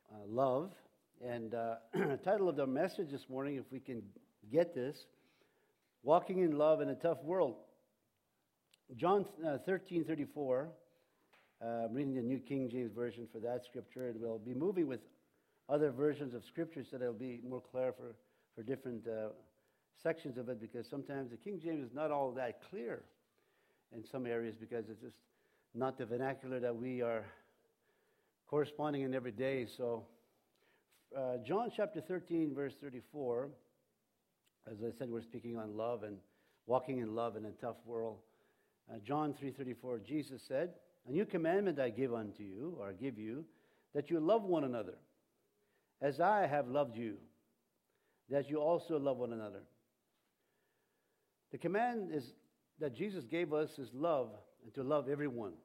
love. And title of the message this morning, if we can get this, Walking in Love in a Tough World. John 13:34, I'm reading the New King James Version for that scripture, and we'll be moving with other versions of scripture so that it'll be more clear for different sections of it, because sometimes the King James is not all that clear in some areas because it's just not the vernacular that we are corresponding in every day. So John chapter 13, verse 34, as I said, we're speaking on love and walking in love in a tough world. John 3:34, Jesus said, "A new commandment I give unto you, or give you, that you love one another, as I have loved you, that you also love one another." The command is that Jesus gave us is love, and to love everyone.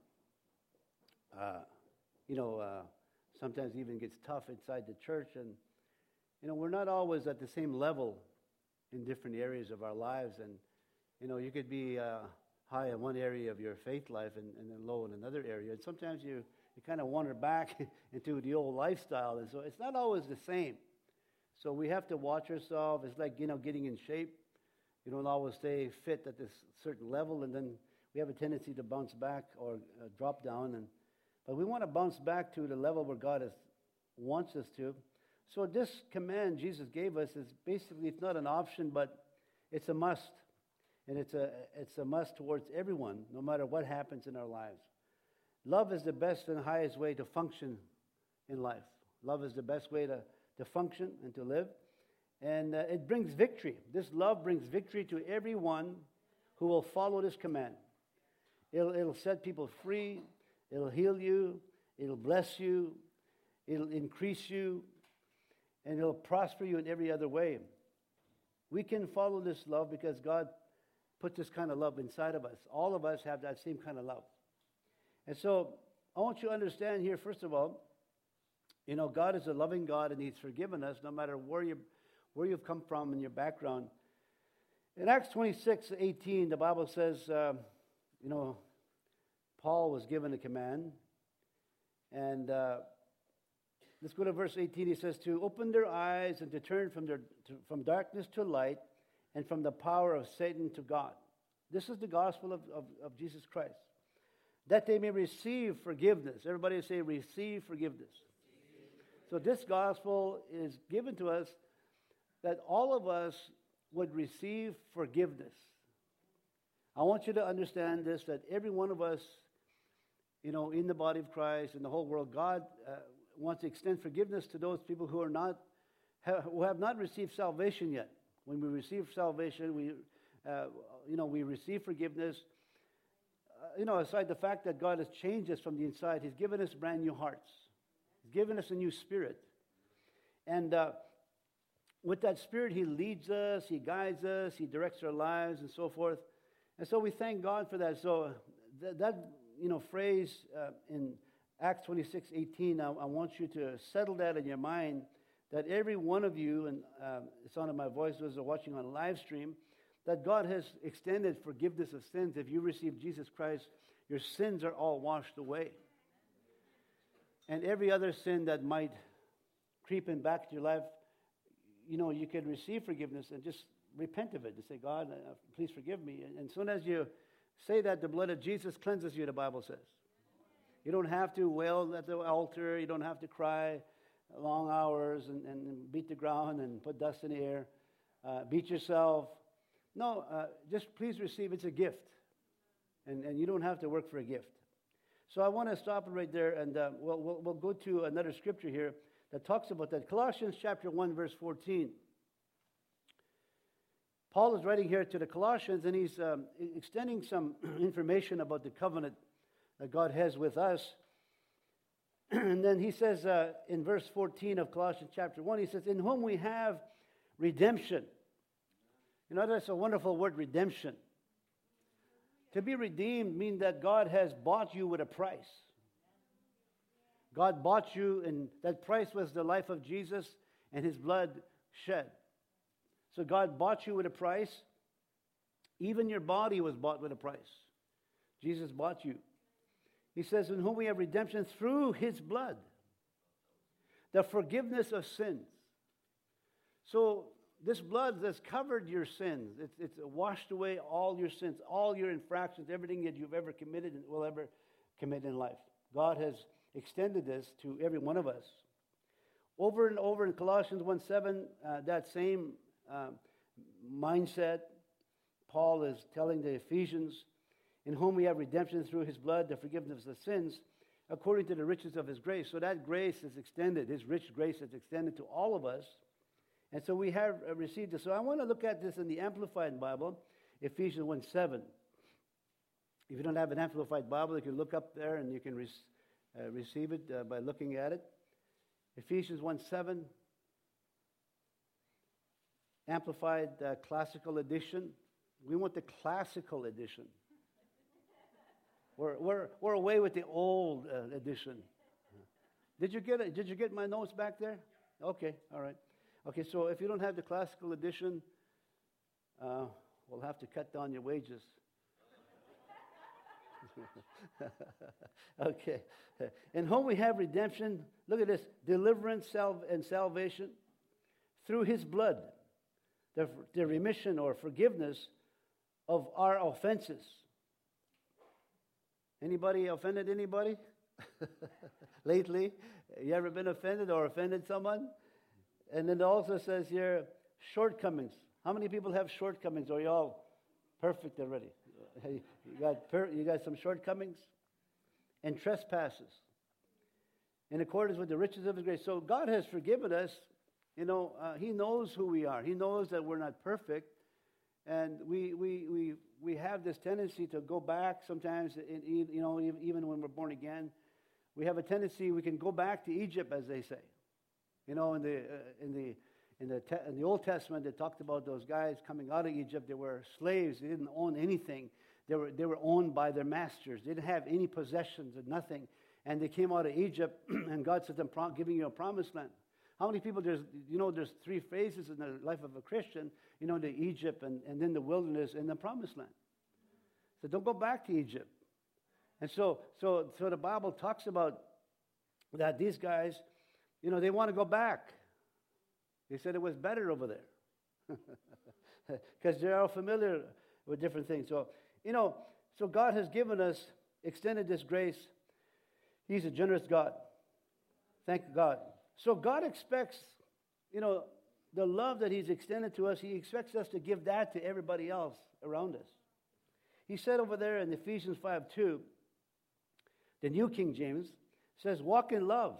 Sometimes it even gets tough inside the church, and we're not always at the same level in different areas of our lives, and you could be high in one area of your faith life and then low in another area, and sometimes you kind of wander back into the old lifestyle, and so it's not always the same. So we have to watch ourselves. It's like getting in shape. You don't always stay fit at this certain level, and then we have a tendency to bounce back or drop down, but we want to bounce back to the level where God wants us to. So this command Jesus gave us is basically, it's not an option, but it's a must. And it's a must towards everyone, no matter what happens in our lives. Love is the best and highest way to function in life. Love is the best way to function and to live. And it brings victory. This love brings victory to everyone who will follow this command. It'll set people free. It'll heal you. It'll bless you. It'll increase you. And it'll prosper you in every other way. We can follow this love because God put this kind of love inside of us. All of us have that same kind of love. And so I want you to understand here, first of all, God is a loving God, and He's forgiven us no matter where you've come from in your background. In Acts 26:18, the Bible says, Paul was given a command. And let's go to verse 18. He says, to open their eyes and to turn from darkness to light and from the power of Satan to God. This is the gospel of Jesus Christ. That they may receive forgiveness. Everybody say, receive forgiveness. So this gospel is given to us that all of us would receive forgiveness. I want you to understand this, that every one of us, in the body of Christ, in the whole world, God wants to extend forgiveness to those people who have not received salvation yet. When we receive salvation, we receive forgiveness. Aside the fact that God has changed us from the inside, He's given us brand new hearts. He's given us a new spirit. And with that spirit, He leads us, He guides us, He directs our lives, and so forth. And so we thank God for that. So that phrase in Acts 26:18, I want you to settle that in your mind, that every one of you, and the sound of my voice, those who are watching on live stream, that God has extended forgiveness of sins. If you receive Jesus Christ, your sins are all washed away. And every other sin that might creep in back to your life, you can receive forgiveness and just repent of it and say, God, please forgive me. And as soon as you say that, the blood of Jesus cleanses you, the Bible says. You don't have to wail at the altar. You don't have to cry long hours and beat the ground and put dust in the air, beat yourself. No, just please receive. It's a gift. And you don't have to work for a gift. So I want to stop it right there, and we'll go to another scripture here that talks about that. Colossians chapter 1, verse 14. Paul is writing here to the Colossians, and he's extending some information about the covenant that God has with us. And then he says in verse 14 of Colossians chapter 1, he says, in whom we have redemption. That's a wonderful word, redemption. To be redeemed means that God has bought you with a price. God bought you, and that price was the life of Jesus and His blood shed. So God bought you with a price. Even your body was bought with a price. Jesus bought you. He says, in whom we have redemption through His blood. the forgiveness of sins. So this blood has covered your sins. It's washed away all your sins, all your infractions, everything that you've ever committed and will ever commit in life. God has extended this to every one of us. Over and over in Colossians 1:7, that same mindset, Paul is telling the Ephesians, in whom we have redemption through his blood, the forgiveness of sins, according to the riches of his grace. So that grace is extended, his rich grace is extended to all of us. And so we have received this. So I want to look at this in the Amplified Bible, Ephesians 1:7. If you don't have an Amplified Bible, you can look up there and you can receive it by looking at it. Ephesians 1:7, Amplified Classical Edition. We want the Classical Edition. We're away with the old edition. Did you get it? Did you get my notes back there? Okay, all right. Okay, so if you don't have the Classical Edition, we'll have to cut down your wages. Okay. In whom we have redemption, look at this, deliverance and salvation through his blood, the remission or forgiveness of our offenses. Anybody offended anybody lately? You ever been offended or offended someone? And then it also says here, shortcomings. How many people have shortcomings? Or are you all perfect already? You got some shortcomings? And trespasses. In accordance with the riches of his grace. So God has forgiven us. You know, he knows who we are. He knows that we're not perfect. And we have this tendency to go back sometimes, even when we're born again. We have a tendency, we can go back to Egypt, as they say. You know, in the Old Testament, it talked about those guys coming out of Egypt. They were slaves. They didn't own anything. They were owned by their masters. They didn't have any possessions and nothing. And they came out of Egypt, and God said, I'm giving you a promised land. How many people, there's three phases in the life of a Christian, the Egypt and then the wilderness and the promised land. So don't go back to Egypt. And so the Bible talks about that these guys, they want to go back. They said it was better over there. Because they're all familiar with different things. So, so God has given us, extended this grace. He's a generous God. Thank God. So God expects, the love that he's extended to us, he expects us to give that to everybody else around us. He said over there in Ephesians 5:2, the New King James says, walk in love.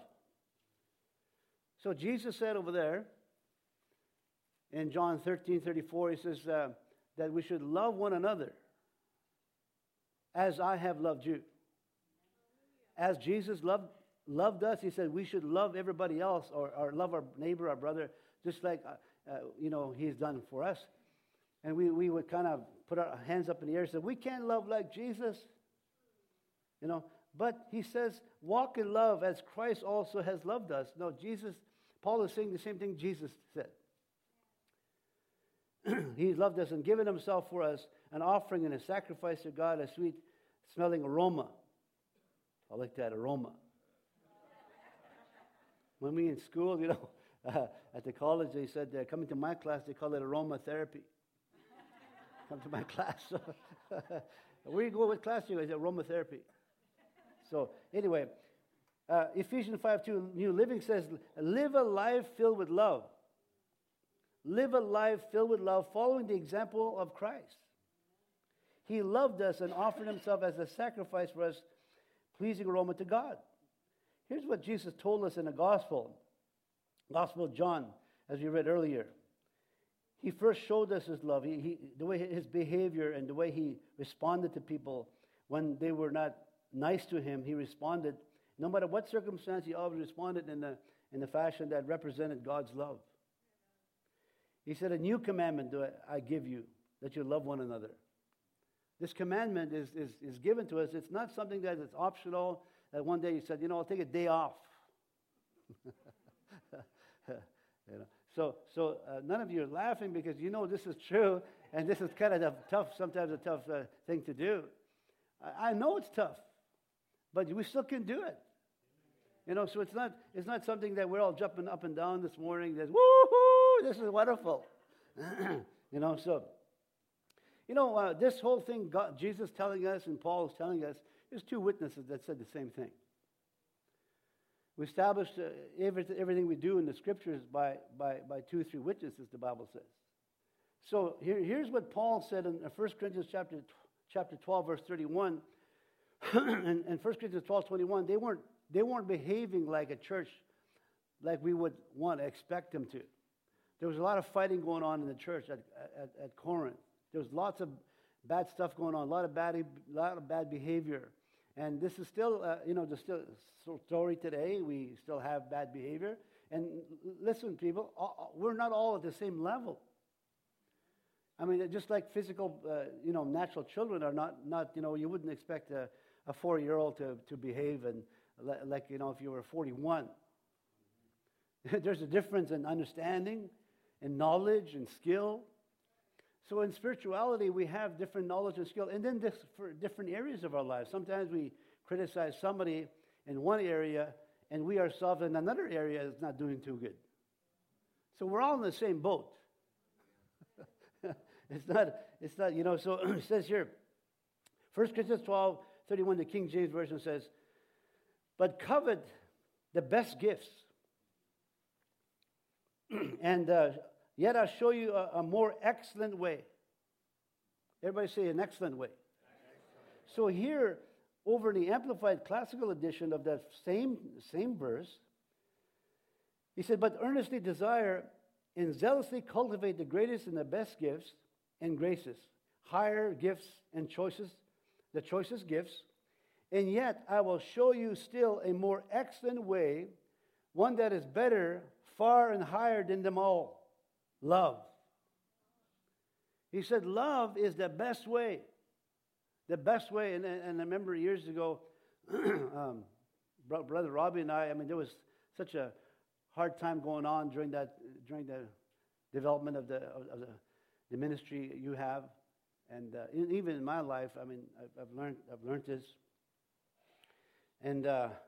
So Jesus said over there, in John 13:34, he says that we should love one another as I have loved you. As Jesus loved us, he said we should love everybody else or love our neighbor, our brother, just like, he's done for us. And we would kind of put our hands up in the air and say, we can't love like Jesus. But he says, walk in love as Christ also has loved us. No, Paul is saying the same thing Jesus said. He loved us and given himself for us, an offering and a sacrifice to God, a sweet-smelling aroma. I like that aroma. When we in school, at the college, they said, coming to my class, they call it aromatherapy. Come to my class. Where you go with class? You guys, aromatherapy. So anyway, Ephesians 5:2, New Living says, live a life filled with love. Live a life filled with love, following the example of Christ. He loved us and offered himself as a sacrifice for us, pleasing aroma to God. Here's what Jesus told us in the Gospel of John, as we read earlier. He first showed us his love, the way his behavior and the way he responded to people when they were not nice to him. He responded, no matter what circumstance, he always responded in the fashion that represented God's love. He said, a new commandment do I give you, that you love one another. This commandment is given to us. It's not something that is optional, that one day you said, I'll take a day off. So none of you are laughing because this is true, and this is kind of sometimes a tough thing to do. I know it's tough, but we still can do it. So it's not something that we're all jumping up and down this morning. That woohoo, this is wonderful. This whole thing, Jesus telling us and Paul is telling us, there's two witnesses that said the same thing. We establish everything we do in the Scriptures by 2 or 3 witnesses, the Bible says. So here's what Paul said in 1 Corinthians chapter 12, verse 31. And 1 Corinthians 12, 21, they weren't behaving like a church like we would want to expect them to. There was a lot of fighting going on in the church at Corinth. There was lots of bad stuff going on, a lot of bad behavior. And this is still, there's still a story today. We still have bad behavior. And listen, people, we're not all at the same level. I mean, just like physical, natural children are not, you wouldn't expect a 4-year-old to behave and like, if you were 41. There's a difference in understanding and knowledge and skill. So in spirituality, we have different knowledge and skill, and then for different areas of our lives. Sometimes we criticize somebody in one area, and we ourselves in another area is not doing too good. So we're all in the same boat. It's not, so it says here, 1 Corinthians 12, 31, the King James Version says, but covet the best gifts, and yet I'll show you a more excellent way. Everybody say an excellent way. Excellent. So here, over the Amplified Classical Edition of that same verse, he said, but earnestly desire and zealously cultivate the greatest and the best gifts and graces, higher gifts and the choicest gifts, and yet I will show you still a more excellent way, one that is better, far and higher than them all. Love. He said love is the best way. The best way. And I remember years ago, Brother Robbie and I mean, there was such a hard time going on during the development of the ministry you have. And even in my life, I mean, I've learned this. And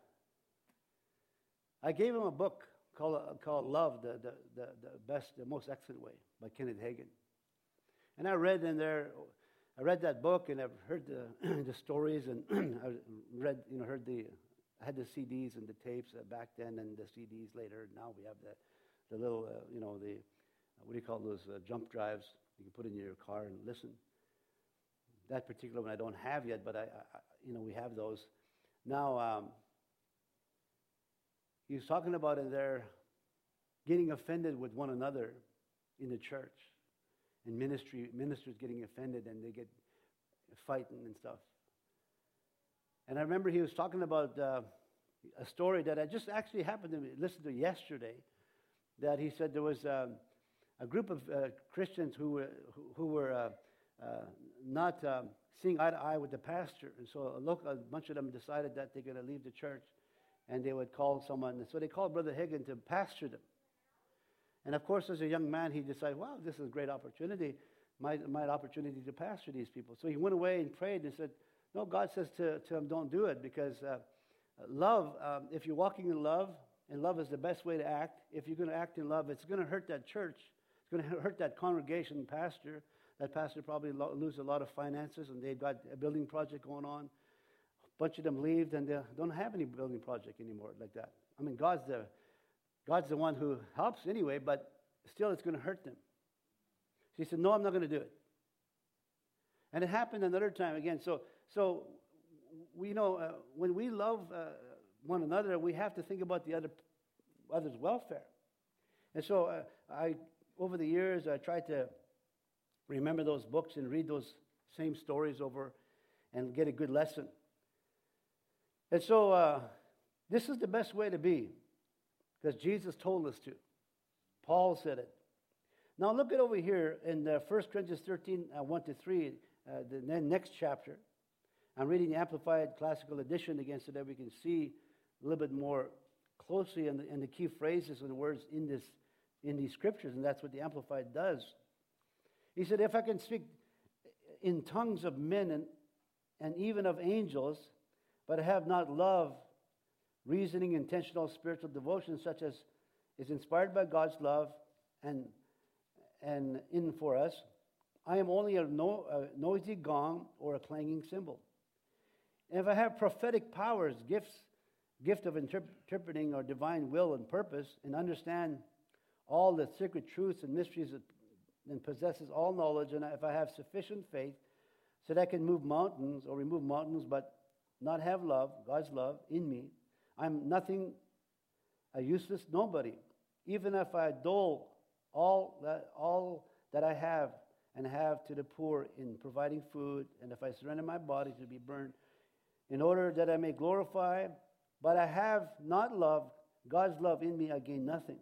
I gave him a book called Love, the Best, the Most Excellent Way by Kenneth Hagin. And I read that book, and I've heard the stories, and I had the CDs and the tapes back then, and the CDs later. Now we have the little, what do you call those jump drives you can put in your car and listen. That particular one I don't have yet, but we have those. Now, he was talking about in there getting offended with one another in the church, and ministers getting offended, and they get fighting and stuff. And I remember he was talking about a story that I just actually happened to listen to yesterday. That he said there was a group of Christians who were not seeing eye to eye with the pastor, and so a bunch of them decided that they're going to leave the church. And they would call someone. And so they called Brother Hagin to pastor them. And of course, as a young man, he decided, wow, this is a great opportunity, my opportunity to pastor these people. So he went away and prayed and said, no, God says to him, don't do it, because love, if you're walking in love, and love is the best way to act, if you're going to act in love, it's going to hurt that church. It's going to hurt that congregation pastor. That pastor probably lose a lot of finances, and they've got a building project going on. Bunch of them leave, and they don't have any building project anymore like that. I mean, God's the one who helps anyway, but still it's going to hurt them. So he said, no, I'm not going to do it. And it happened another time again. So we know when we love one another, we have to think about the other's welfare. And so over the years, I tried to remember those books and read those same stories over and get a good lesson. And so this is the best way to be, because Jesus told us to. Paul said it. Now look at over here in 1 Corinthians 13, 1-3, the next chapter. I'm reading the Amplified Classical Edition again so that we can see a little bit more closely in the key phrases and the words in these scriptures, and that's what the Amplified does. He said, if I can speak in tongues of men and even of angels, but I have not love, reasoning, intentional spiritual devotion such as is inspired by God's love and in for us. I am only a noisy gong or a clanging cymbal. And if I have prophetic powers, gift of interpreting or divine will and purpose, and understand all the secret truths and mysteries and possesses all knowledge, and if I have sufficient faith so that I can move mountains or remove mountains but not have love, God's love in me, I'm nothing, a useless nobody. Even if I dole all that I have and have to the poor in providing food, and if I surrender my body to be burned in order that I may glorify, but I have not love, God's love in me, I gain nothing.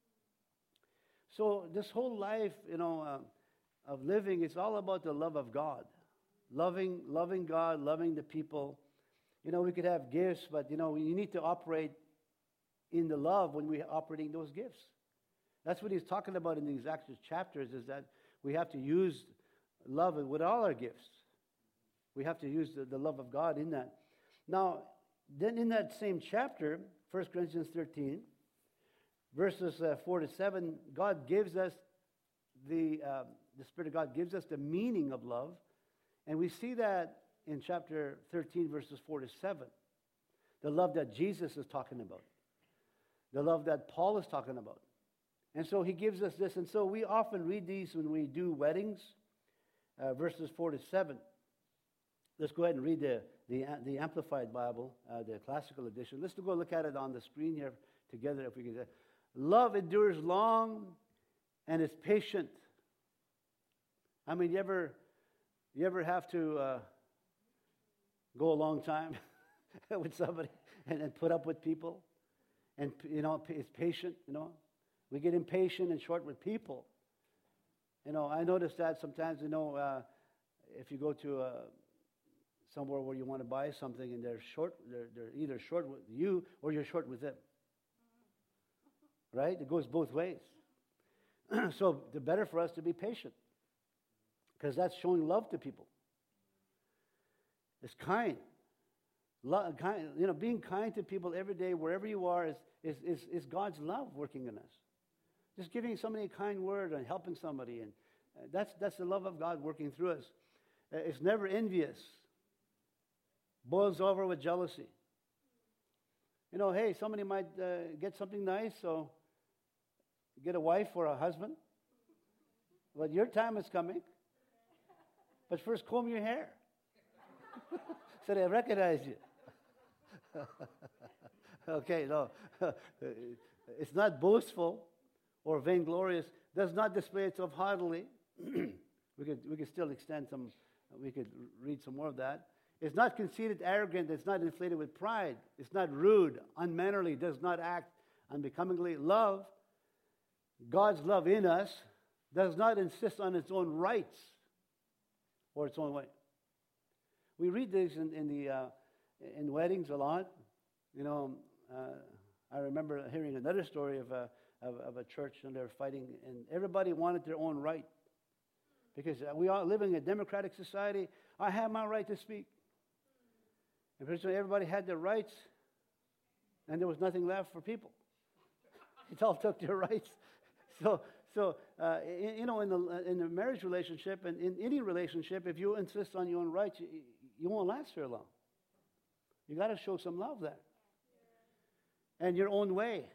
So this whole life, of living, it's all about the love of God. Loving God, loving the people. We could have gifts, but, you need to operate in the love when we're operating those gifts. That's what he's talking about in these actual chapters, is that we have to use love with all our gifts. We have to use the love of God in that. Now, then in that same chapter, 1 Corinthians 13, verses 4 to 7, God gives us the Spirit of God gives us the meaning of love. And we see that in chapter 13, verses 4 to 7. The love that Jesus is talking about. The love that Paul is talking about. And so he gives us this. And so we often read these when we do weddings, verses 4 to 7. Let's go ahead and read the Amplified Bible, the classical edition. Let's go look at it on the screen here together if we can. Love endures long and is patient. I mean, you ever have to go a long time with somebody and put up with people? And, it's patient, We get impatient and short with people. I notice that sometimes, if you go to somewhere where you want to buy something and they're either short with you or you're short with them. Right? It goes both ways. So the better for us to be patient, because that's showing love to people. It's kind. Being kind to people every day, wherever you are, is God's love working in us. Just giving somebody a kind word and helping somebody, and that's the love of God working through us. It's never envious. Boils over with jealousy. Hey, somebody might get something nice, so get a wife or a husband. But your time is coming. But first, comb your hair so they recognize you. Okay, no. It's not boastful or vainglorious. Does not display itself haughtily. We could still extend some. We could read some more of that. It's not conceited, arrogant. It's not inflated with pride. It's not rude, unmannerly. Does not act unbecomingly. Love, God's love in us, does not insist on its own rights or its own way. We read this in weddings a lot. I remember hearing another story of a church, and they were fighting, and everybody wanted their own right. Because we are living in a democratic society. I have my right to speak. And pretty soon everybody had their rights, and there was nothing left for people. It all took their rights. So in the marriage relationship and in any relationship, if you insist on your own rights, you won't last very long. You got to show some love there, and your own way.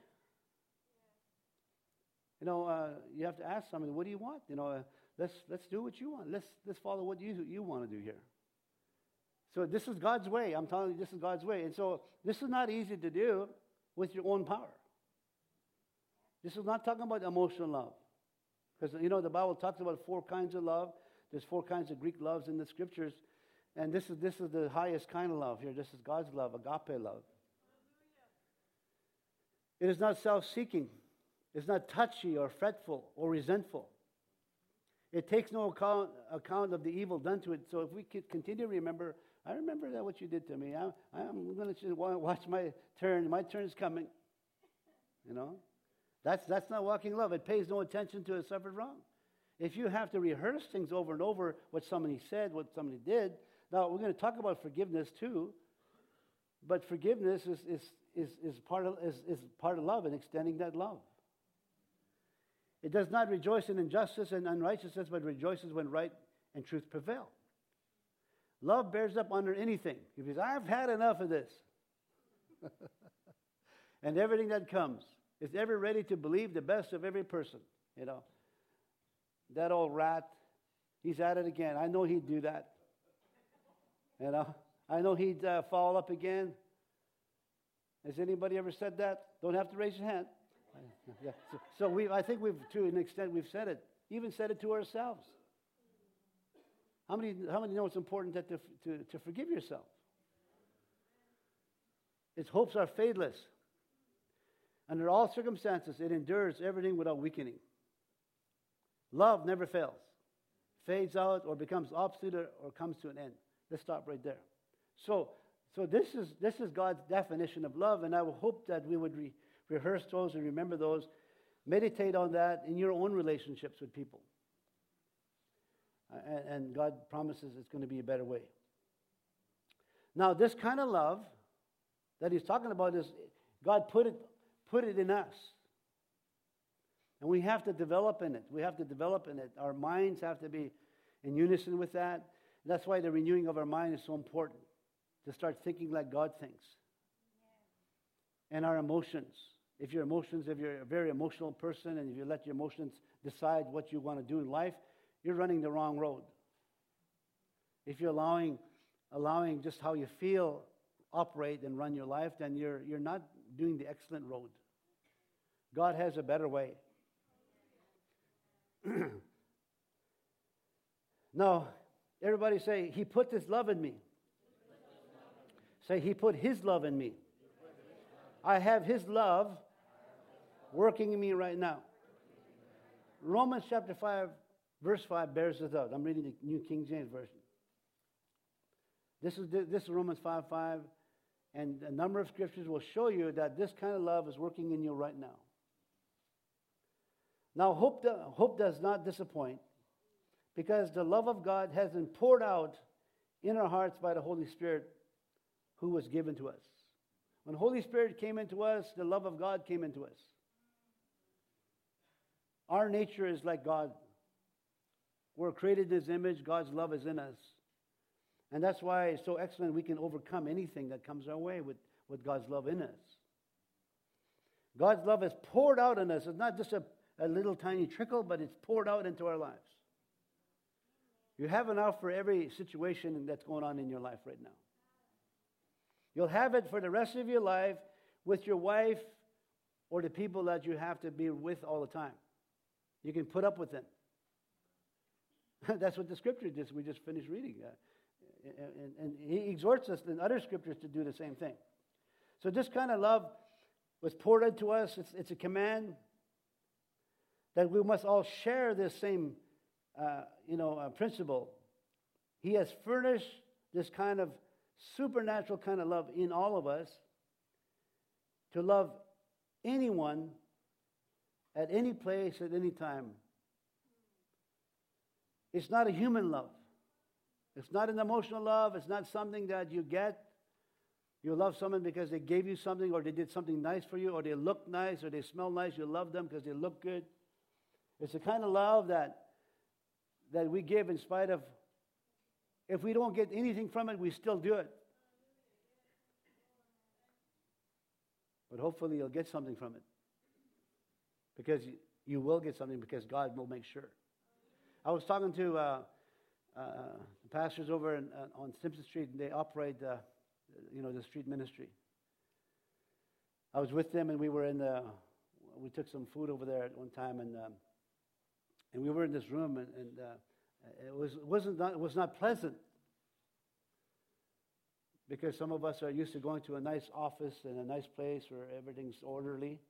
You have to ask somebody, what do you want? Let's do what you want. Let's follow what you want to do here. So this is God's way. I'm telling you, this is God's way. And so this is not easy to do with your own power. This is not talking about emotional love. Because, the Bible talks about 4 kinds of love. There's 4 kinds of Greek loves in the Scriptures. And this is the highest kind of love here. This is God's love, agape love. It is not self-seeking. It's not touchy or fretful or resentful. It takes no account of the evil done to it. So if we could continue to remember, I remember that what you did to me. I'm going to watch my turn. My turn is coming. That's not walking love. It pays no attention to a suffered wrong. If you have to rehearse things over and over, what somebody said, what somebody did. Now, we're going to talk about forgiveness too. But forgiveness is part of love and extending that love. It does not rejoice in injustice and unrighteousness, but rejoices when right and truth prevail. Love bears up under anything. He says, I've had enough of this. And everything that comes. It's ever ready to believe the best of every person. You know, that old rat, he's at it again. I know he'd do that. You know, I know he'd fall up again. Has anybody ever said that? Don't have to raise your hand. Yeah. So I think we've, to an extent, we've said it. Even said it to ourselves. How many know it's important to forgive yourself? Its hopes are fadeless. Under all circumstances, it endures everything without weakening. Love never fails, fades out, or becomes obsolete, or comes to an end. Let's stop right there. So this is God's definition of love, and I will hope that we would rehearse those and remember those. Meditate on that in your own relationships with people. And God promises it's going to be a better way. Now, this kind of love that he's talking about is God put it in us. And we have to develop in it. We have to develop in it. Our minds have to be in unison with that. That's why the renewing of our mind is so important. To start thinking like God thinks. And our emotions. If you're a very emotional person, and if you let your emotions decide what you want to do in life, you're running the wrong road. If you're allowing just how you feel operate and run your life, then you're not doing the excellent road. God has a better way. Now, everybody say, He put this love in me. Say, He put His love in me. I have His love working in me right now. Romans chapter 5, verse 5 bears this out. I'm reading the New King James Version. This is Romans 5:5, and a number of scriptures will show you that this kind of love is working in you right now. Now, hope does not disappoint, because the love of God has been poured out in our hearts by the Holy Spirit who was given to us. When the Holy Spirit came into us, the love of God came into us. Our nature is like God. We're created in His image. God's love is in us. And that's why it's so excellent we can overcome anything that comes our way with God's love in us. God's love is poured out in us. It's not just a little tiny trickle, but it's poured out into our lives. You have enough for every situation that's going on in your life right now. You'll have it for the rest of your life with your wife or the people that you have to be with all the time. You can put up with them. That's what the scripture we just finished reading. And he exhorts us in other scriptures to do the same thing. So this kind of love was poured into us. It's a command that we must all share this same principle. He has furnished this kind of supernatural kind of love in all of us to love anyone at any place at any time. It's not a human love. It's not an emotional love. It's not something that you get. You love someone because they gave you something, or they did something nice for you, or they look nice, or they smell nice. You love them because they look good. It's the kind of love that we give in spite of, if we don't get anything from it, we still do it. But hopefully you'll get something from it. Because you will get something, because God will make sure. I was talking to the pastors over on Simpson Street, and they operate the street ministry. I was with them, and we took some food over there at one time, and we were in this room, and it was not pleasant, because some of us are used to going to a nice office and a nice place where everything's orderly,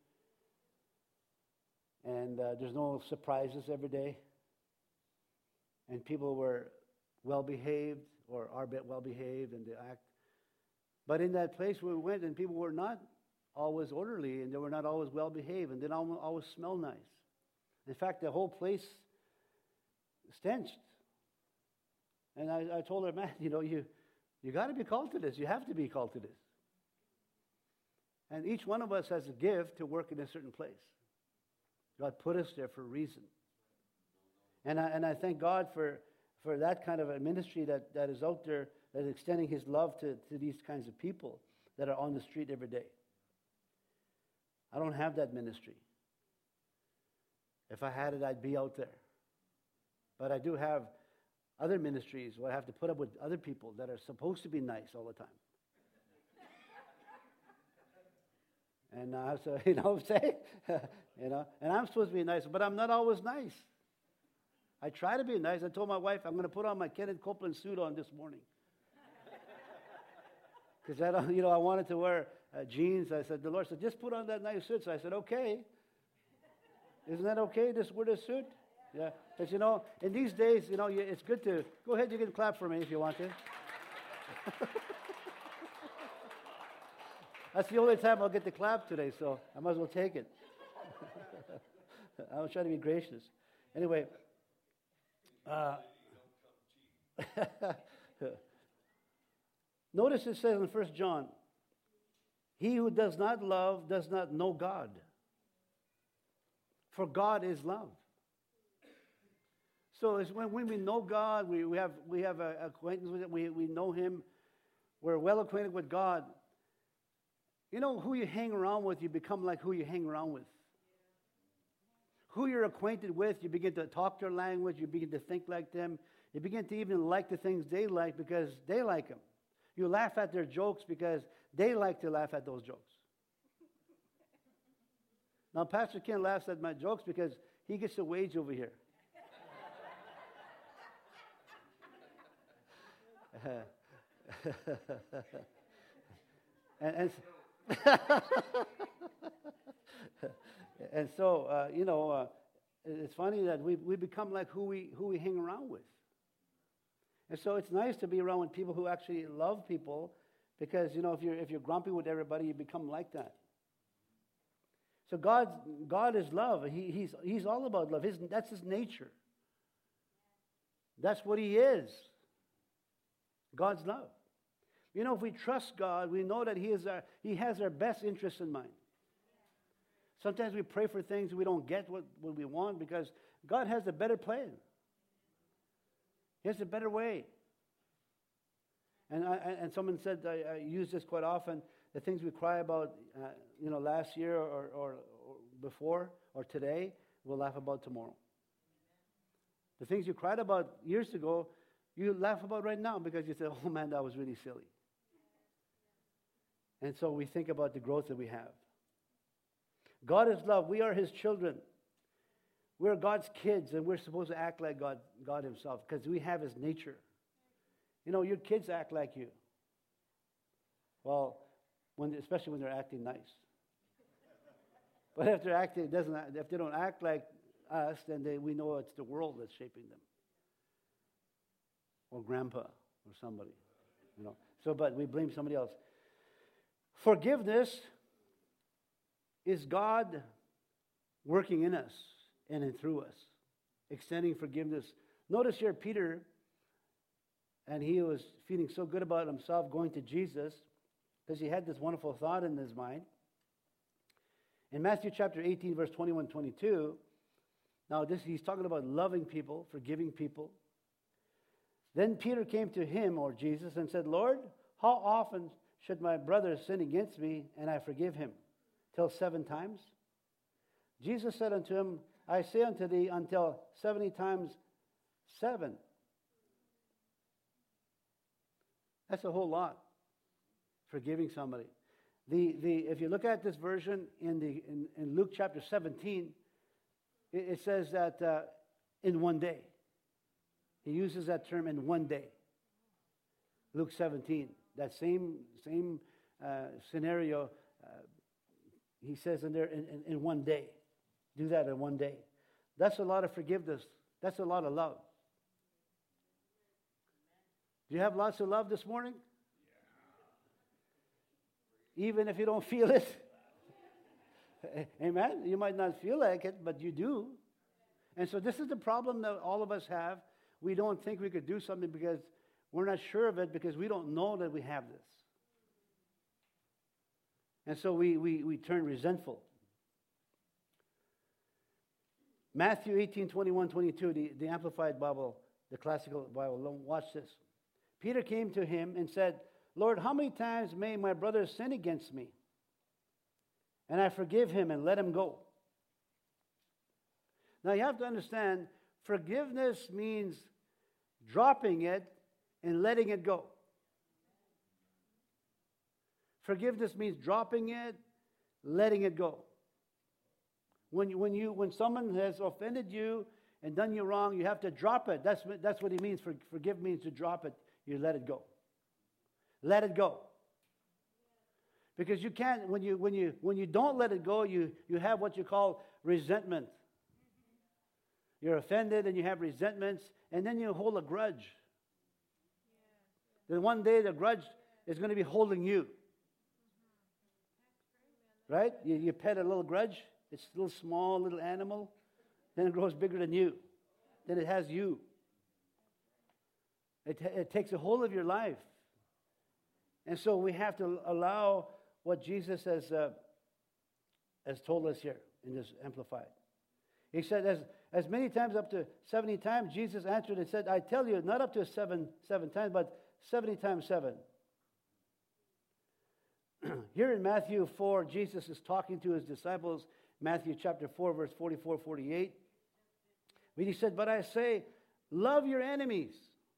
and there's no surprises every day, and people were well-behaved, or are a bit well-behaved, and they act. But in that place where we went, and people were not always orderly, and they were not always well-behaved, and they don't always smell nice. In fact, the whole place stenched. And I told her, man, you got to be called to this. You have to be called to this. And each one of us has a gift to work in a certain place. God put us there for a reason. And I thank God for that kind of a ministry that is out there, that is extending His love to these kinds of people that are on the street every day. I don't have that ministry. If I had it, I'd be out there. But I do have other ministries where I have to put up with other people that are supposed to be nice all the time. And so, you know what I'm saying? And I'm supposed to be nice, but I'm not always nice. I try to be nice. I told my wife I'm going to put on my Kenneth Copeland suit on this morning. Because I wanted to wear jeans. I said, the Lord said, just put on that nice suit. So I said, okay. Isn't that okay? Just wear this suit? Yeah. Because, in these days, it's good to, go ahead, you can clap for me if you want to. That's the only time I'll get to clap today, so I might as well take it. I was trying to be gracious. Anyway, notice it says in 1 John, he who does not love does not know God, for God is love. So it's when we know God, we have an acquaintance with it, we know Him, we're well acquainted with God. Who you hang around with, you become like who you hang around with. Who you're acquainted with, you begin to talk their language, you begin to think like them, you begin to even like the things they like because they like them. You laugh at their jokes because they like to laugh at those jokes. Now, Pastor Ken laughs at my jokes because he gets a wage over here. and so, it's funny that we become like who we hang around with. And so it's nice to be around with people who actually love people because, if you're grumpy with everybody, you become like that. So God is love. He's all about love. That's His nature. That's what He is. God's love. If we trust God, we know that He has our best interests in mind. Sometimes we pray for things we don't get what we want because God has a better plan. He has a better way. And someone said, I use this quite often, the things we cry about, last year or before or today, we'll laugh about tomorrow. The things you cried about years ago, you laugh about right now because you say, oh man, that was really silly. And so we think about the growth that we have. God is love. We are His children. We're God's kids, and we're supposed to act like God Himself because we have His nature. Your kids act like you. Well, especially when they're acting nice. But if if they don't act like us, then we know it's the world that's shaping them. Or grandpa or somebody. But we blame somebody else. Forgiveness is God working in us and in through us, extending forgiveness. Notice here Peter, and he was feeling so good about himself going to Jesus because he had this wonderful thought in his mind. In Matthew chapter 18, verse 21-22, now he's talking about loving people, forgiving people. Then Peter came to him, or Jesus, and said, Lord, how often should my brother sin against me and I forgive him? Till 7 times? Jesus said unto him, I say unto thee, until 70 times 7. That's a whole lot, forgiving somebody. If you look at this version in Luke chapter 17, it says that in one day. He uses that term in one day. Luke 17, that same scenario, he says in there in one day. Do that in one day. That's a lot of forgiveness. That's a lot of love. Do you have lots of love this morning? Even if you don't feel it. Amen? You might not feel like it, but you do. And so this is the problem that all of us have. We don't think we could do something because we're not sure of it because we don't know that we have this. And so we turn resentful. Matthew 18, 21, 22, the Amplified Bible, the Classical Bible. Watch this. Peter came to him and said, Lord, how many times may my brother sin against me? And I forgive him and let him go. Now you have to understand, forgiveness means dropping it and letting it go. Forgiveness means dropping it, letting it go. When someone has offended you and done you wrong, you have to drop it. That's what he means. Forgive means to drop it. You let it go. Let it go. Because you can't, when you don't let it go, you have what you call resentment. You're offended and you have resentments, and then you hold a grudge. Then one day the grudge is going to be holding you. Right? You pet a little grudge. It's a little small little animal. Then it grows bigger than you. Then it has you. It takes a hold of your life. And so we have to allow what Jesus has told us here in this Amplified. He said, as many times, up to 70 times, Jesus answered and said, I tell you, not up to seven times, but 70 times 7. Here in Matthew 4, Jesus is talking to his disciples, Matthew chapter 4, verse 44, 48. But he said, but I say, love your enemies.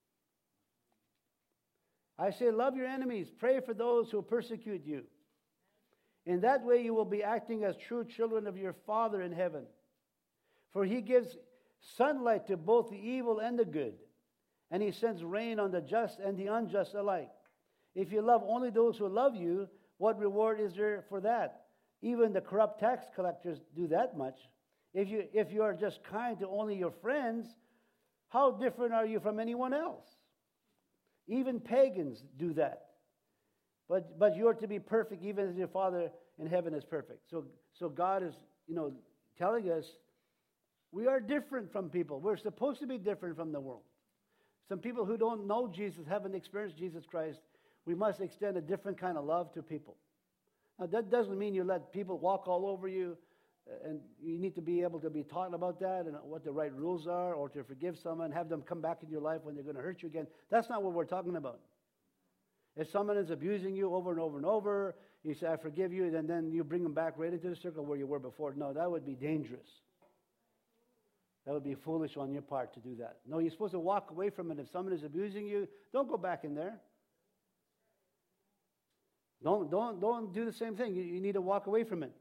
I say, love your enemies. Pray for those who persecute you. In that way you will be acting as true children of your Father in heaven. For he gives sunlight to both the evil and the good, and he sends rain on the just and the unjust alike. If you love only those who love you, what reward is there for that? Even the corrupt tax collectors do that much. If you are just kind to only your friends, how different are you from anyone else? Even pagans do that. But you are to be perfect even as your Father in heaven is perfect. So God is, telling us we are different from people. We're supposed to be different from the world. Some people who don't know Jesus, haven't experienced Jesus Christ, we must extend a different kind of love to people. Now, that doesn't mean you let people walk all over you, and you need to be able to be taught about that and what the right rules are, or to forgive someone, have them come back in your life when they're going to hurt you again. That's not what we're talking about. If someone is abusing you over and over and over, you say, I forgive you, and then you bring them back right into the circle where you were before. No, that would be dangerous. That would be foolish on your part to do that. No, you're supposed to walk away from it. If someone is abusing you, don't go back in there. Don't do the same thing. You need to walk away from it.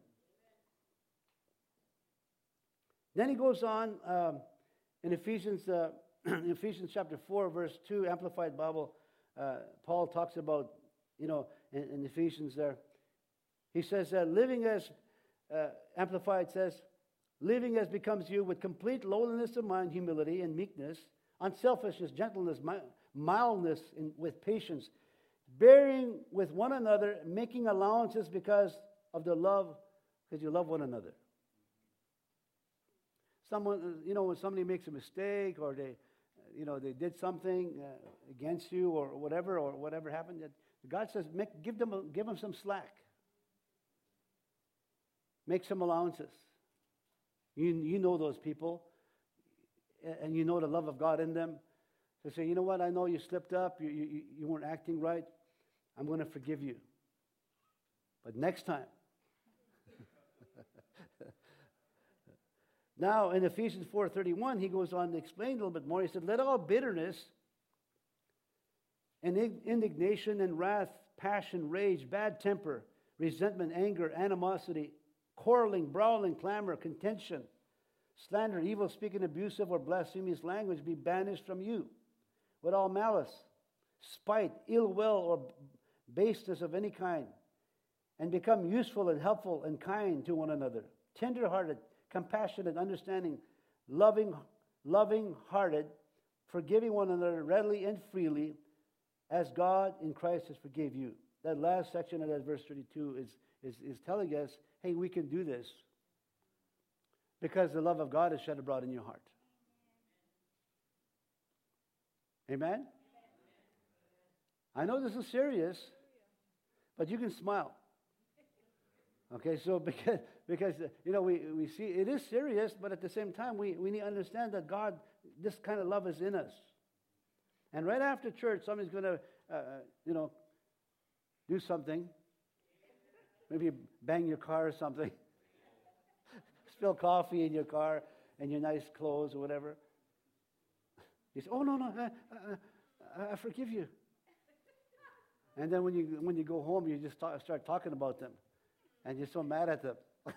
Then he goes on in Ephesians chapter 4, verse 2, Amplified Bible. Paul talks about, in Ephesians there. He says, living as, Amplified says, living as becomes you with complete lowliness of mind, humility, and meekness, unselfishness, gentleness, mildness, with patience, bearing with one another, making allowances because of the love, because you love one another. Someone, when somebody makes a mistake, or they did something against you, or whatever happened, God says, give them some slack. Make some allowances. You know those people, and you know the love of God in them. So say, you know what, I know you slipped up, you weren't acting right. I'm going to forgive you. But next time. Now, in Ephesians 4:31, he goes on to explain a little bit more. He said, let all bitterness and indignation and wrath, passion, rage, bad temper, resentment, anger, animosity, quarreling, brawling, clamor, contention, slander, evil speaking, abusive or blasphemous language be banished from you, with all malice, spite, ill will, or baseness of any kind, and become useful and helpful and kind to one another, tender-hearted, compassionate, understanding, loving-hearted, forgiving one another readily and freely, as God in Christ has forgave you. That last section of that verse 32 is telling us, hey, we can do this because the love of God is shed abroad in your heart. Amen? I know this is serious, but you can smile. Okay, so because we see it is serious, but at the same time we need to understand that God, this kind of love is in us. And right after church, somebody's going to do something, maybe bang your car or something, spill coffee in your car and your nice clothes or whatever. You say, "Oh no, I forgive you." And then when you go home, you just start talking about them. And you're so mad at them.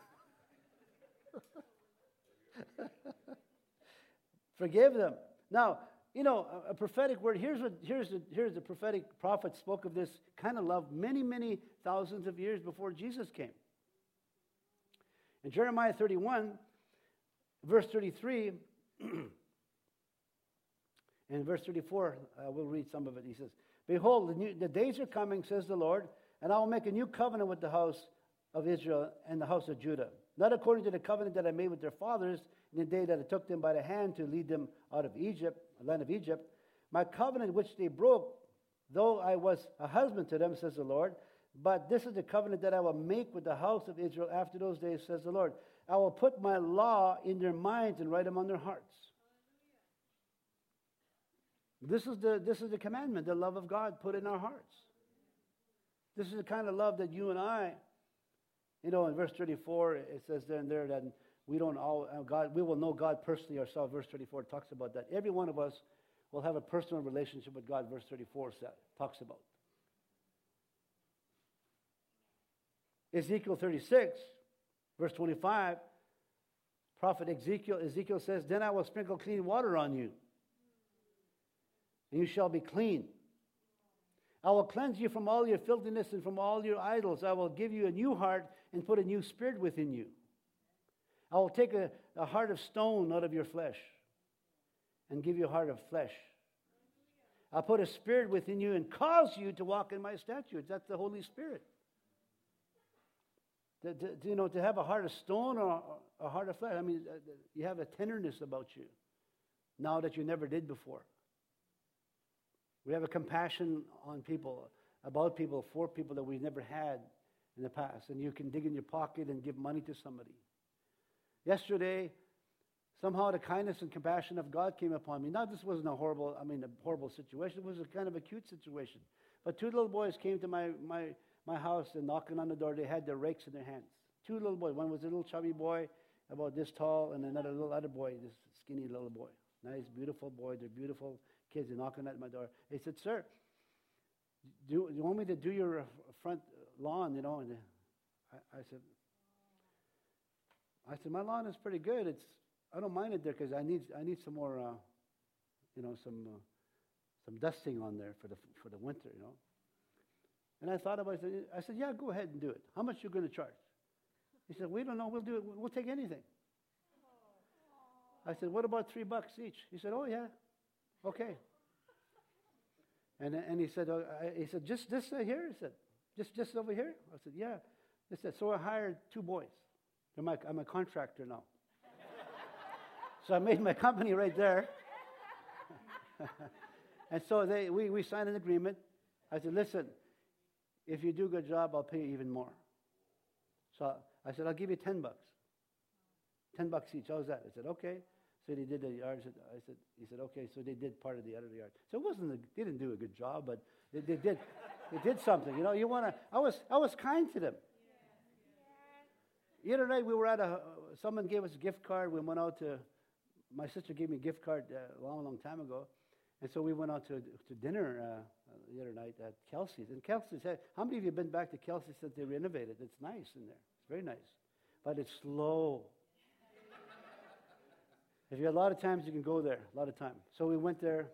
Forgive them. Now, a prophetic word. Here's the prophetic prophet spoke of this kind of love many, many thousands of years before Jesus came. In Jeremiah 31, verse 33, and verse 34, we'll read some of it. He says, "Behold, the days are coming, says the Lord, and I will make a new covenant with the house of Israel and the house of Judah, not according to the covenant that I made with their fathers in the day that I took them by the hand to lead them out of Egypt, the land of Egypt. My covenant which they broke, though I was a husband to them, says the Lord. But this is the covenant that I will make with the house of Israel after those days, says the Lord. I will put my law in their minds and write them on their hearts." This is the commandment, the love of God put in our hearts. This is the kind of love that you and I, in verse 34, it says there that we will know God personally ourselves. Verse 34 talks about that. Every one of us will have a personal relationship with God, verse 34 talks about. Ezekiel 36, verse 25, prophet Ezekiel says, "Then I will sprinkle clean water on you, and you shall be clean. I will cleanse you from all your filthiness and from all your idols. I will give you a new heart and put a new spirit within you. I will take a heart of stone out of your flesh and give you a heart of flesh. I'll put a spirit within you and cause you to walk in my statutes." That's the Holy Spirit. To have a heart of stone or a heart of flesh. I mean, you have a tenderness about you now that you never did before. We have a compassion on people, about people, for people that we've never had in the past. And you can dig in your pocket and give money to somebody. Yesterday, somehow the kindness and compassion of God came upon me. Now, this wasn't a horrible situation. It was a kind of a cute situation. But two little boys came to my house and knocking on the door. They had their rakes in their hands. Two little boys. One was a little chubby boy, about this tall, and another little other boy, this skinny little boy. Nice, beautiful boy. They're beautiful kids. They're knocking at my door. They said, "Sir, do you want me to do your front lawn?" And I said, "My lawn is pretty good. I don't mind it there because I need some more, some dusting on there for the winter, And I thought about it. I said, "Yeah, go ahead and do it. How much are you going to charge?" He said, "We don't know. We'll do it. We'll take anything." I said, "What about $3 each?" He said, "Oh yeah, okay." And he said, "Just this here?" He said, "Just over here?" I said, "Yeah." He said, "So I hired two boys. I'm a contractor now." So I made my company right there. And so we signed an agreement. I said, "Listen, if you do a good job, I'll pay you even more." So I said, "I'll give you $10. $10 each. How's that?" I said, "Okay." So they did the yard. He said, "Okay." So they did part of the other yard. So they didn't do a good job, but they did. They did something. I was kind to them. The other night we were someone gave us a gift card. We went out my sister gave me a gift card a long time ago. And so we went out to dinner the other night at Kelsey's. And Kelsey said, "How many of you have been back to Kelsey's since they renovated? It's nice in there. It's very nice. But it's slow." If you have a lot of times, you can go there, a lot of time. So we went there,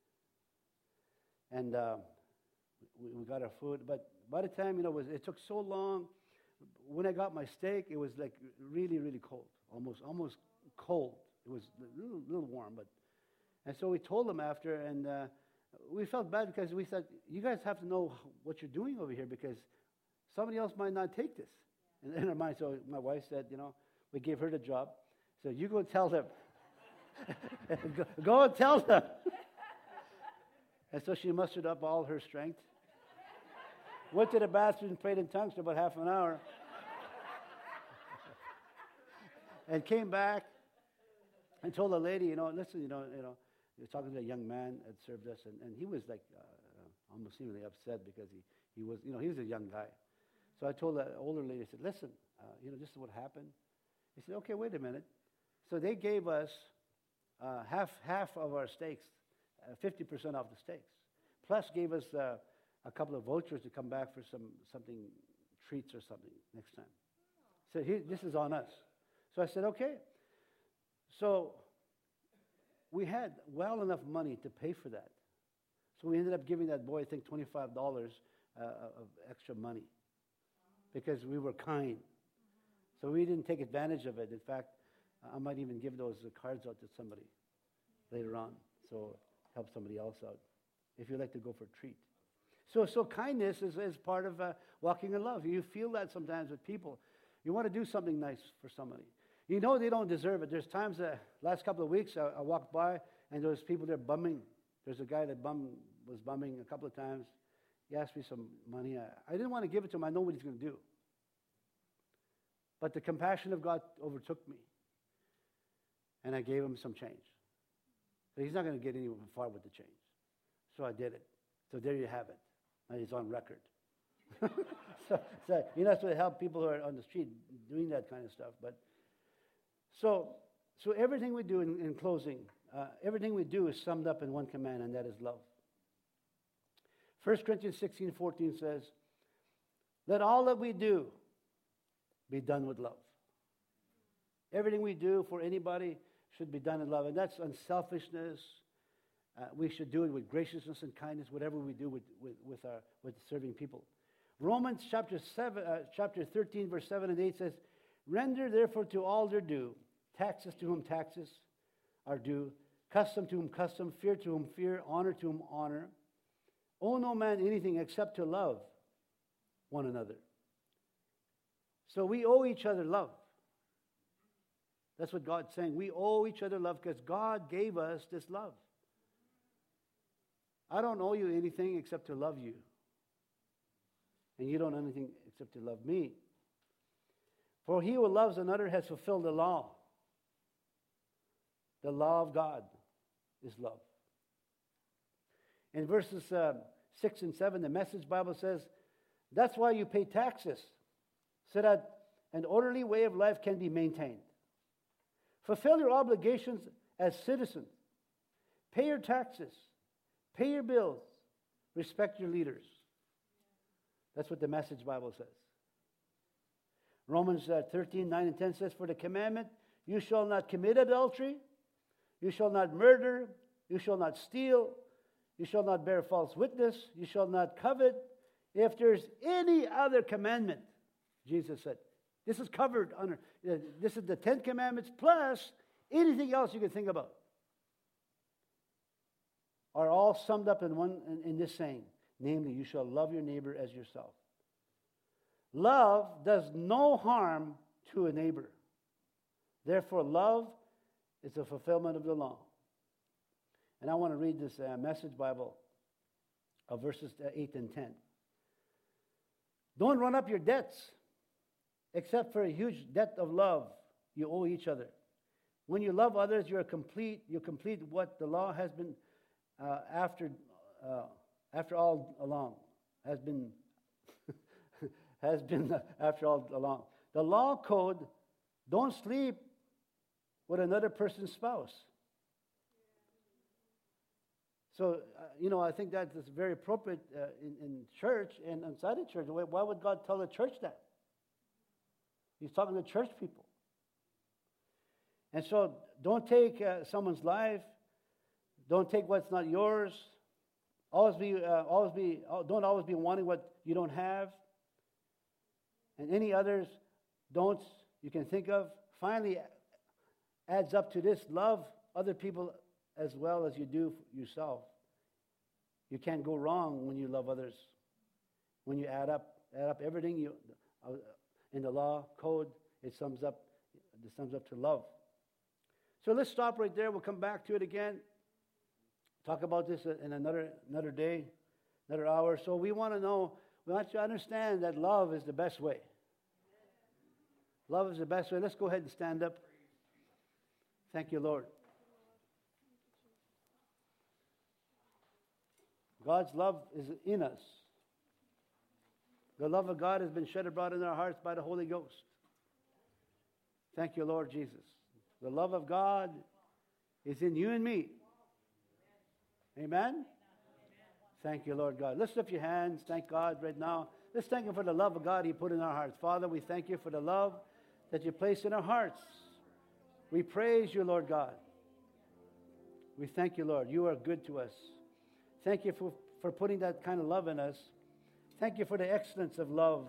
and we got our food. But by the time, it took so long. When I got my steak, it was like really, really cold, almost cold. It was a little warm, and so we told them after, and we felt bad because we said, "You guys have to know what you're doing over here because somebody else might not take this." And in our mind, so my wife said, we gave her the job. So you go tell them. Go and tell them. And so she mustered up all her strength. Went to the bathroom, prayed in tongues for about half an hour. and came back and told the lady, listen, he was talking to a young man that served us, and he was like almost seemingly upset because he was, he was a young guy. So I told the older lady, I said, listen, this is what happened. He said, okay, wait a minute. So they gave us half of our steaks, 50% off the steaks, plus gave us a couple of vouchers to come back for something, treats or something next time. So this is on us. So I said, okay. So we had well enough money to pay for that. So we ended up giving that boy, I think, $25 of extra money because we were kind. So we didn't take advantage of it. In fact, I might even give those cards out to somebody later on, so help somebody else out if you'd like to go for a treat. So kindness is part of walking in love. You feel that sometimes with people. You want to do something nice for somebody. You know they don't deserve it. There's times, last couple of weeks, I walked by, and there was people there bumming. There's a guy that was bumming a couple of times. He asked me some money. I didn't want to give it to him. I know what he's going to do. But the compassion of God overtook me, and I gave him some change. So he's not going to get any far with the change. So I did it. So there you have it. Now he's on record. so that's what help people who are on the street doing that kind of stuff. But so everything we do in closing, everything we do is summed up in one command, and that is love. 1 Corinthians 16:14 says, let all that we do be done with love. Everything we do for anybody should be done in love. And that's unselfishness. We should do it with graciousness and kindness, whatever we do with serving people. Romans chapter 13, verse 7 and 8 says, render therefore to all their due, taxes to whom taxes are due, custom to whom custom, fear to whom fear, honor to whom honor. Owe no man anything except to love one another. So we owe each other love. That's what God's saying. We owe each other love because God gave us this love. I don't owe you anything except to love you. And you don't owe anything except to love me. For he who loves another has fulfilled the law. The law of God is love. In verses 6 and 7, the Message Bible says, that's why you pay taxes, so that an orderly way of life can be maintained. Fulfill your obligations as citizens. Pay your taxes. Pay your bills. Respect your leaders. That's what the Message Bible says. Romans 13, 9 and 10 says, for the commandment, you shall not commit adultery, you shall not murder, you shall not steal, you shall not bear false witness, you shall not covet. If there's any other commandment, Jesus said, this is covered under, this is the 10 commandments plus anything else you can think about, are all summed up in this saying, namely, you shall love your neighbor as yourself. Love does no harm to a neighbor. Therefore, love is the fulfillment of the law. And I want to read this Message Bible of verses 8 and 10. Don't run up your debts, except for a huge debt of love you owe each other. When you love others, you complete what the law has been after all along has been after all along. The law code: don't sleep with another person's spouse. So, I think that is very appropriate in church and outside the church. Why would God tell the church that? He's talking to church people. And so, don't take someone's life. Don't take what's not yours. Don't always be wanting what you don't have. And any others don'ts you can think of. Finally, adds up to this: love other people as well as you do yourself. You can't go wrong when you love others. When you add up everything in the law code, it sums up to love. So let's stop right there. We'll come back to it again. Talk about this in another day, another hour. So we want you to understand that love is the best way. Love is the best way. Let's go ahead and stand up. Thank you, Lord. God's love is in us. The love of God has been shed abroad in our hearts by the Holy Ghost. Thank you, Lord Jesus. The love of God is in you and me. Amen? Thank you, Lord God. Let's lift your hands. Thank God right now. Let's thank Him for the love of God He put in our hearts. Father, we thank you for the love that you placed in our hearts. We praise you, Lord God. We thank you, Lord. You are good to us. Thank you for putting that kind of love in us. Thank you for the excellence of love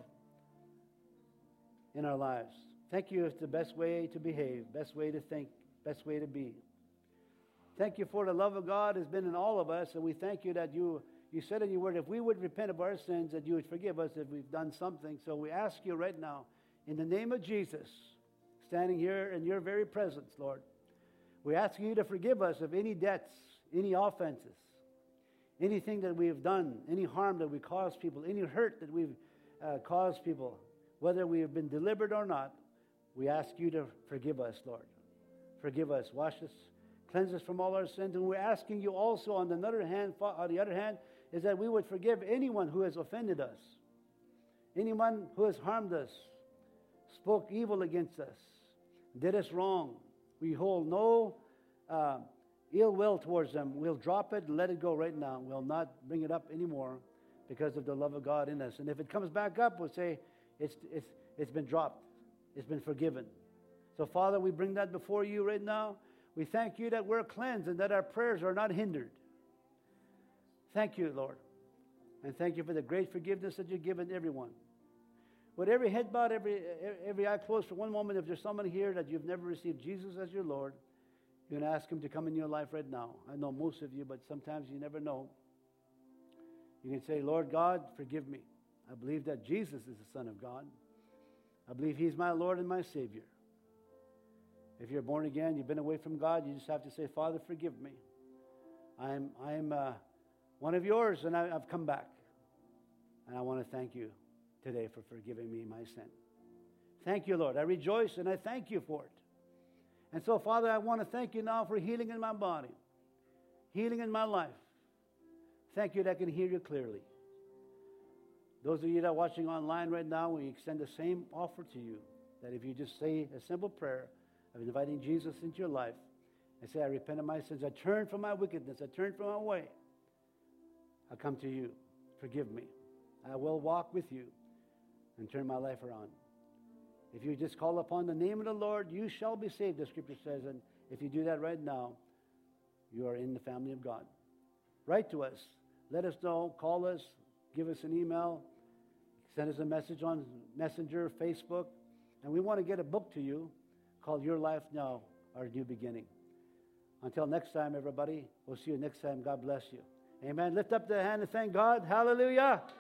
in our lives. Thank you. It's the best way to behave, best way to think, best way to be. Thank you for the love of God has been in all of us, and we thank you that you said in your word, if we would repent of our sins, that you would forgive us if we've done something. So we ask you right now, in the name of Jesus, standing here in your very presence, Lord, we ask you to forgive us of any debts, any offenses, anything that we have done, any harm that we caused people, any hurt that we've caused people, whether we have been delivered or not. We ask you to forgive us, Lord. Forgive us, wash us, cleanse us from all our sins. And we're asking you also, on the other hand, is that we would forgive anyone who has offended us, anyone who has harmed us, spoke evil against us, did us wrong. We hold no ill will towards them. We'll drop it and let it go right now. We'll not bring it up anymore because of the love of God in us. And if it comes back up, we'll say it's been dropped. It's been forgiven. So, Father, we bring that before you right now. We thank you that we're cleansed and that our prayers are not hindered. Thank you, Lord. And thank you for the great forgiveness that you've given everyone. With every head bowed, every eye closed for one moment, if there's somebody here that you've never received Jesus as your Lord, you can ask Him to come in your life right now. I know most of you, but sometimes you never know. You can say, Lord God, forgive me. I believe that Jesus is the Son of God. I believe He's my Lord and my Savior. If you're born again, you've been away from God, you just have to say, Father, forgive me. I am one of yours, and I've come back. And I want to thank you today for forgiving me my sin. Thank you, Lord. I rejoice and I thank you for it. And so, Father, I want to thank you now for healing in my body, healing in my life. Thank you that I can hear you clearly. Those of you that are watching online right now, we extend the same offer to you, that if you just say a simple prayer of inviting Jesus into your life and say, I repent of my sins, I turn from my wickedness, I turn from my way, I come to you. Forgive me. I will walk with you and turn my life around. If you just call upon the name of the Lord, you shall be saved, the Scripture says. And if you do that right now, you are in the family of God. Write to us. Let us know. Call us. Give us an email. Send us a message on Messenger, Facebook. And we want to get a book to you called Your Life Now, Our New Beginning. Until next time, everybody, we'll see you next time. God bless you. Amen. Lift up the hand and thank God. Hallelujah.